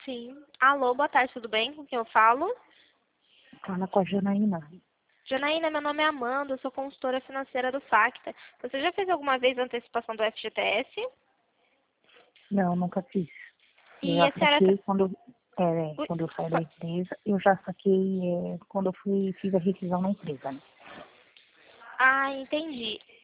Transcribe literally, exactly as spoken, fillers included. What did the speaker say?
Sim. Alô, boa tarde, tudo bem? Com quem eu falo? Fala com a Janaína. Janaína, meu nome é Amanda, eu sou consultora financeira do Facta. Você já fez alguma vez a antecipação do F G T S? Não, nunca fiz. Eu E já a senhora... tá- saquei quando, é, Ui, quando eu saí da fa- empresa, eu já saquei é, quando eu fui, fiz a rescisão na empresa, né? Ah, entendi.